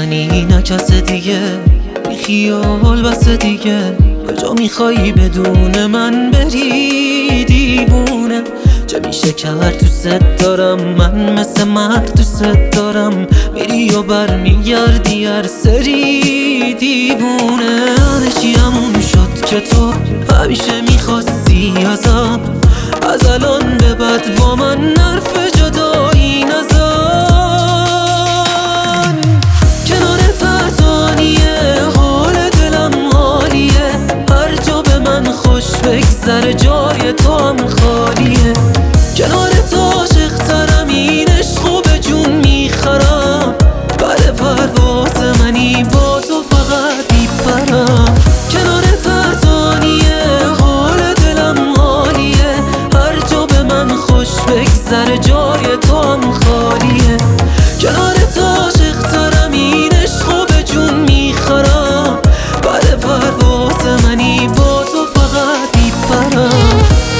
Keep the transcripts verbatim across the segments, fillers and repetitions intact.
منی نه کس دیگه، بی خیال بس دیگه. کجا میخوایی بدون من بری دیوونه؟ چه میشه کرد دوست دارم، من مثل مرد دوست دارم. میری و برمیگردی هر سری دیوونه. همه چی همون شد که تو همیشه میخواستی ازم، از الان به بعد با من حرف جدایی نزن. کنارت ارزانیه، حال دلم عالیه، هر جا به من خوش بگذره جای تو هم خالیه. کنارت عاشق ترم، این عشقو به جون میخرم، بر پرواز منی با تو فقط میپرم. کنارت ارزانیه، حال دلم عالیه، هر جا به من خوش بگذره جای تو هم خالیه. کنارت عاشق ترم، این عشقو به جون میخرم، بر پرواز منی با تو فقط میپرم.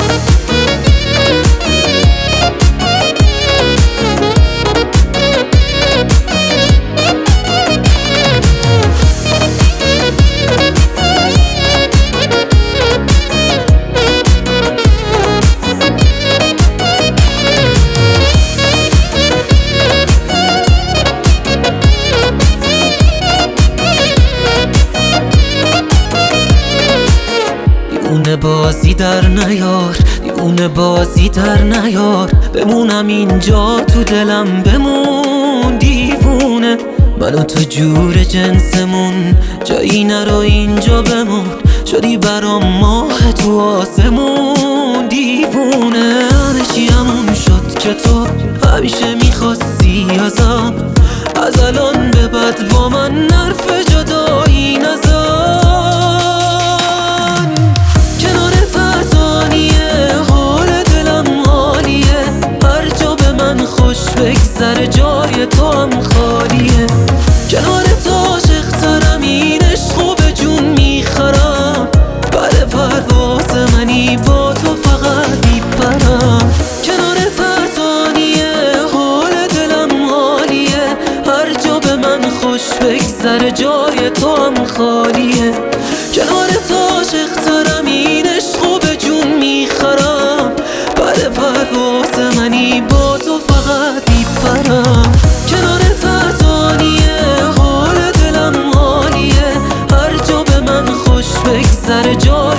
دیوونه بازی در نیار، دیوونه بازی در نیار، بمونم اینجا تو دلم بمون دیوونه. من و تو جور جنسمون، جایی نرو اینجا بمون، شدی برام ماه تو آسمون دیوونه. همه چی همون شد که تو همیشه میخواستی ازم، از الان به بعد با من حرف جدایی نزن. کنارت ارزانیه، حال دلم عالیه، هر جا به من خوش بگذره جای تو هم خالیه. کنارت عاشق ترم، این عشقو به جون میخرم، بر پرواز منی با تو فقط میپرم. کنارت ارزانیه، حال دلم عالیه، هر جا به من خوش بگذره جای تو هم خالیه. کنارت عاشق ترم، این عشقو به جون میخرم، بر پرواز منی با تو فقط میپرم. کنارت ارزانیه، حال دلم عالیه، هر جا به من خوش بگذره جای